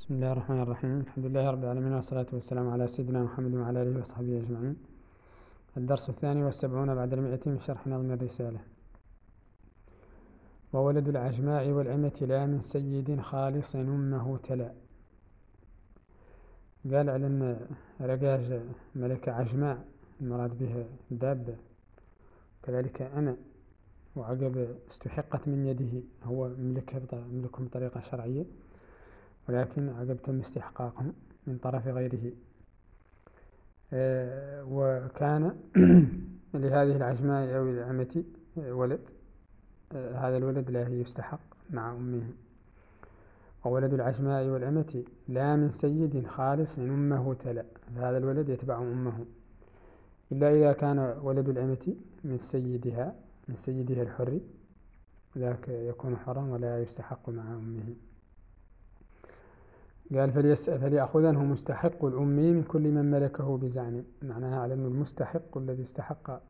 بسم الله الرحمن الرحيم. الحمد لله رب العالمين، والصلاة والسلام على سيدنا محمد وعلى آله وصحبه أجمعين. الدرس 72 بعد 100 من شرح نظم الرسالة. وولد العجماء والأمة لا من سيد خالص أمه تلا. قال على أن رقاج ملكة عجماء المراد بها دابة، كذلك أمة، وعقب استحقت من يده، هو ملكهم بطريقة شرعية، ولكن عقب تم استحقاقهم من طرف غيره. وكان لهذه العجماء أو الأمة ولد، هذا الولد لا يستحق مع أمه. وولد العجماء والأمة لا من سيد خالص أمه تلا، هذا الولد يتبع أمه، إلا إذا كان ولد الأمة من سيدها الحر، ذاك يكون حرا ولا يستحق مع أمه. قال فليأخذنه مستحق الأم من كل من ملكه بزعم، معناها على أن المستحق الذي استحق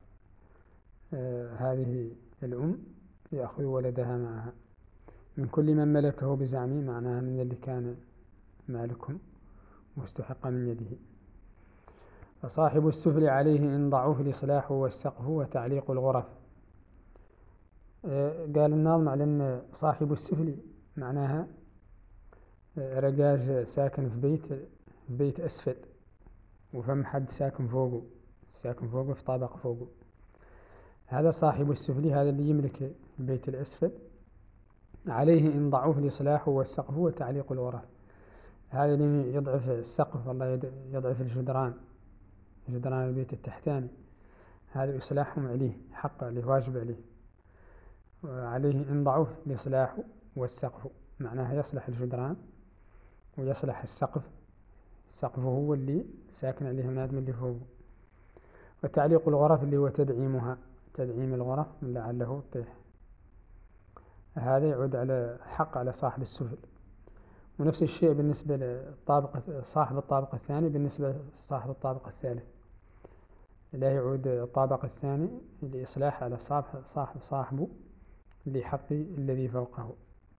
هذه الأم يأخذ ولدها معها من كل من ملكه بزعم، معناها من اللي كان مالكهم مستحق من يده. فصاحب السفل عليه إن ضعف الإصلاح والسقف وتعليق الغرف. قال الناظم على أن صاحب السفل معناها رقاج ساكن في بيت أسفل، وفم حد ساكن فوقه في طابق فوقه، هذا صاحب السفل، هذا اللي يملك البيت الأسفل. عليه إن ضعف الإصلاح والسقف وتعليق الغرف، هذا اللي يضعف السقف، والله يضعف جدران البيت التحتاني، هذا إصلاحهم عليه، حق عليه، واجب عليه. عليه إن ضعف الإصلاح والسقف، معناها يصلح الجدران ويصلح السقف هو اللي ساكن عليه النادم اللي فوقه. وتعليق الغرف اللي هو تدعيم الغرف من لعله تطيح، هذا يعود على حق على صاحب السفل. ونفس الشيء بالنسبة صاحب الطابق الثاني، بالنسبة لصاحب الطابق الثالث لا يعود الطابق الثاني لإصلاح على صاحبه لحق الذي فوقه.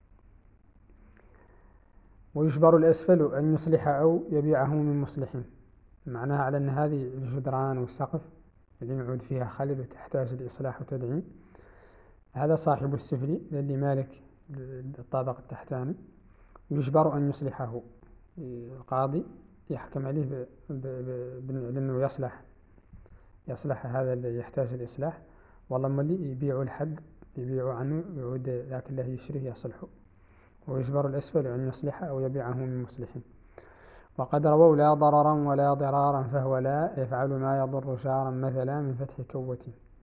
ويجبر الأسفل أن يصلح أو يبيعه من مصلح، معناها على أن هذه الجدران والسقف اللي يعود فيها خلل وتحتاج لإصلاح وتدعيم، هذا صاحب السفل اللي مالك الطابق التحتاني، يجبر أن يصلحه، القاضي يحكم عليه بأنه يصلح هذا اللي يحتاج الإصلاح، والله ما اللي يبيعوا عنه يعود ذاك الله يشريه يصلحه. ويجبر الأسفل أن يصلح أو يبيعه من مصلح. وقد رووا لا ضررا ولا ضرارا فهو لا يفعل ما يضر شارا مثلا من فتح كوة.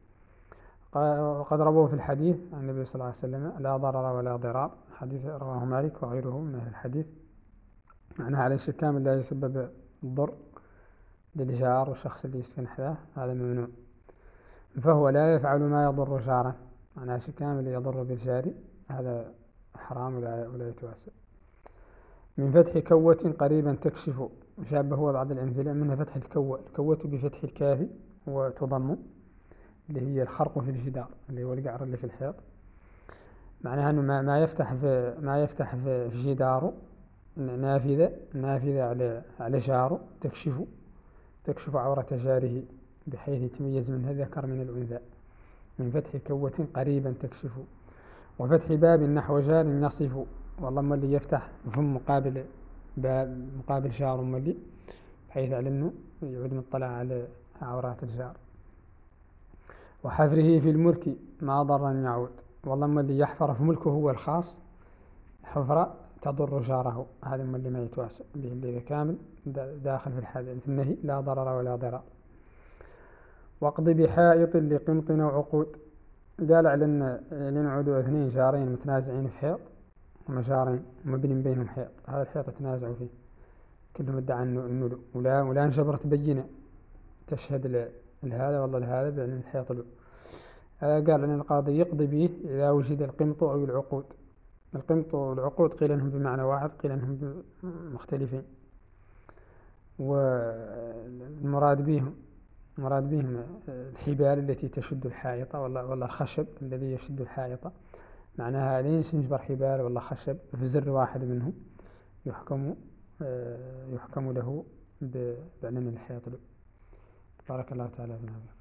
وقد رووا في الحديث عن النبي صلى الله عليه وسلم لا ضرر ولا ضرار، حديث رواه مالك وغيره من أهل الحديث، معناها على الشكام لا يسبب الضر للجار والشخص اللي يسكن حذاه، هذا ممنوع. فهو لا يفعل ما يضر شارا، معناها الشكام اللي يضر بالجار هذا حرام ولا يتواسى. من فتح كوة قريبا تكشف، شابه بعض الأمثلة منها فتح الكوة بفتح الكاف وتضم، اللي هي الخرق في الجدار اللي هو القعر اللي في الحيط، معناها أنه ما يفتح في جداره نافذة على جاره تكشف عورة جاره بحيث يتميز منها الذكر من الأنثى. من فتح كوة قريبا تكشف. وفتح باب نحو جار يصف، والله ما اللي يفتح فم مقابل جار ملي، بحيث على أنه يعود مطلع على عورات الجار. وحفره في الملك ما ضر يعود، والله ما اللي يحفر في ملكه هو الخاص حفرة تضر جاره، هذا ما اللي ما يتواسى به، اللي كامل داخل في النهي لا ضرر ولا ضرار. واقض بحائط لقمط وعقود. قال على أن لنعودوا اثنين جارين متنازعين في حيط، هما جارين مبنين بينهم حيط، هذا الحيط تنازعوا فيه، كلهم ادعى أنه ولا انجبرت بينة تشهد لهذا والله لهذا بأن الحيط له. هذا قال أن القاضي يقضي به إذا وجد القمط أو العقود. القمط والعقود قيل أنهم بمعنى واحد، قيل أنهم مختلفين، والمراد بهم الحبال التي تشد الحائطة، والله الخشب الذي يشد الحائطة، معناها ليش نجبر حبال والله خشب في زر واحد منهم، يحكم يحكم له بأننا الحياة له. بارك الله تعالى فينا.